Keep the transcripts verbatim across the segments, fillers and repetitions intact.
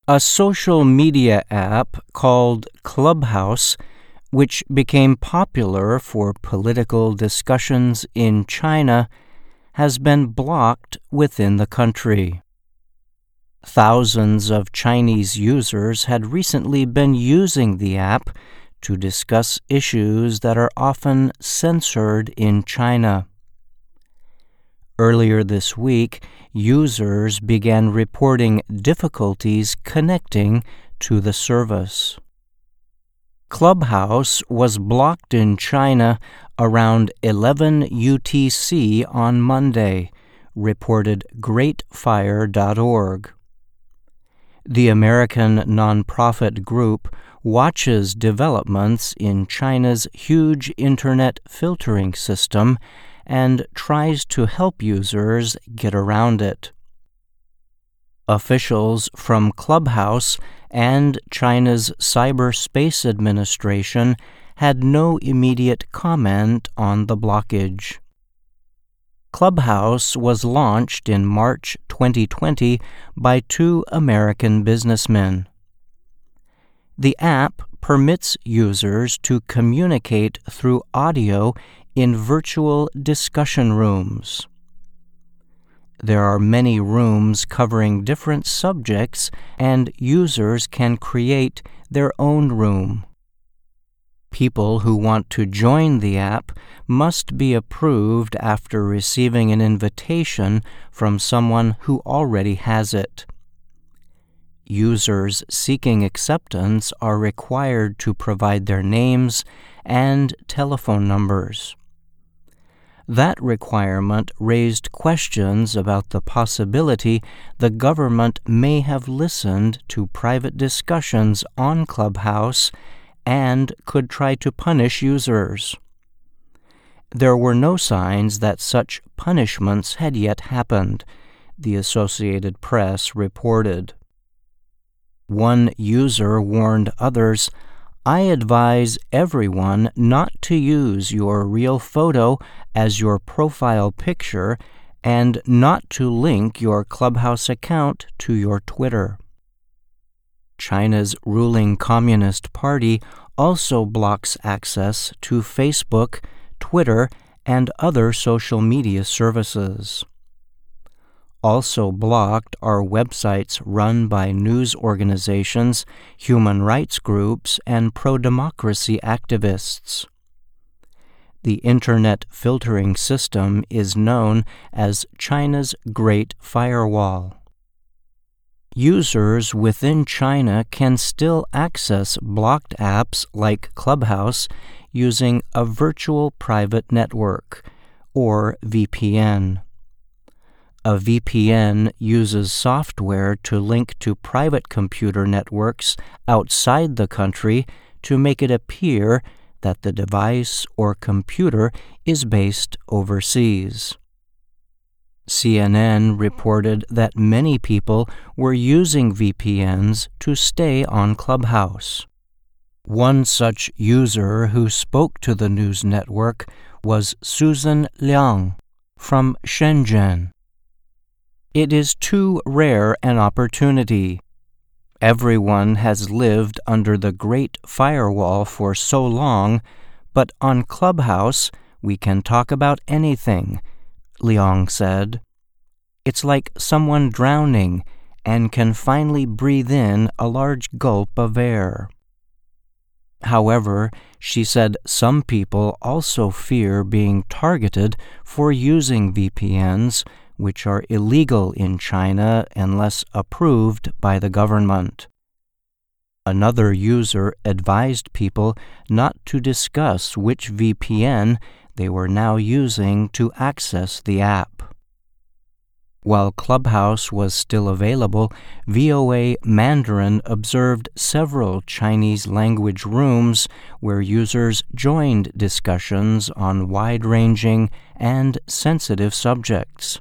A social media app called Clubhouse, which became popular for political discussions in China, has been blocked within the country. Thousands of Chinese users had recently been using the app to discuss issues that are often censored in China. Earlier this week, users began reporting difficulties connecting to the service. Clubhouse was blocked in China around eleven U T C on Monday, reported great fire dot org. The American nonprofit group watches developments in China's huge internet filtering system and tries to help users get around it. Officials from Clubhouse and China's Cyberspace Administration had no immediate comment on the blockage. Clubhouse was launched in March twenty twenty by two American businessmen. The app permits users to communicate through audio in virtual discussion rooms. There are many rooms covering different subjects, and users can create their own room. People who want to join the app must be approved after receiving an invitation from someone who already has it. Users seeking acceptance are required to provide their names and telephone numbers. That requirement raised questions about the possibility the government may have listened to private discussions on Clubhouse and could try to punish users. There were no signs that such punishments had yet happened, the Associated Press reported. One user warned others, "I advise everyone not to use your real photo as your profile picture and not to link your Clubhouse account to your Twitter." China's ruling Communist Party also blocks access to Facebook, Twitter, and other social media services. Also blocked are websites run by news organizations, human rights groups, and pro-democracy activists. The Internet filtering system is known as China's Great Firewall. Users within China can still access blocked apps like Clubhouse using a virtual private network, or V P N. A V P N uses software to link to private computer networks outside the country to make it appear that the device or computer is based overseas. C N N reported that many people were using V P Ns to stay on Clubhouse. One such user who spoke to the news network was Susan Liang from Shenzhen. It is too rare an opportunity. Everyone has lived under the Great Firewall for so long, but on Clubhouse we can talk about anything, Liang said. It's like someone drowning and can finally breathe in a large gulp of air. However, she said some people also fear being targeted for using V P Ns, which are illegal in China unless approved by the government. Another user advised people not to discuss which V P N they were now using to access the app. While Clubhouse was still available, V O A Mandarin observed several Chinese language rooms where users joined discussions on wide-ranging and sensitive subjects.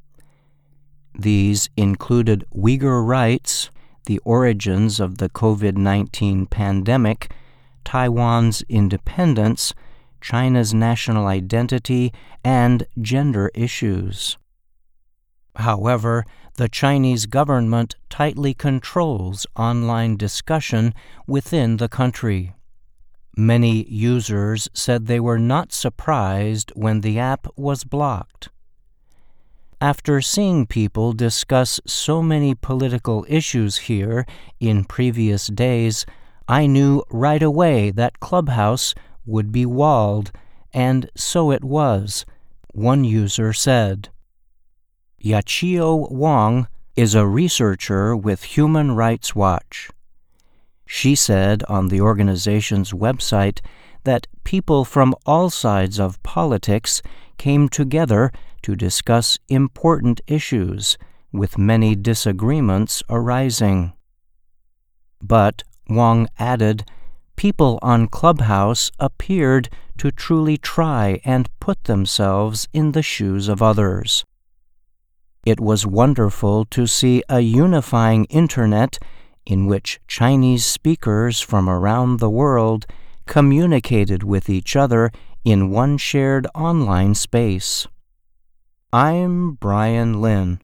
These included Uyghur rights, the origins of the COVID nineteen pandemic, Taiwan's independence, China's national identity, and gender issues. However, the Chinese government tightly controls online discussion within the country. Many users said they were not surprised when the app was blocked. After seeing people discuss so many political issues here in previous days, I knew right away that Clubhouse would be walled, and so it was, one user said. Yachio Wang is a researcher with Human Rights Watch. She said on the organization's website that people from all sides of politics came together to discuss important issues, with many disagreements arising. But, Wang added, people on Clubhouse appeared to truly try and put themselves in the shoes of others. It was wonderful to see a unifying internet in which Chinese speakers from around the world communicated with each other in one shared online space. I'm Brian Lynn.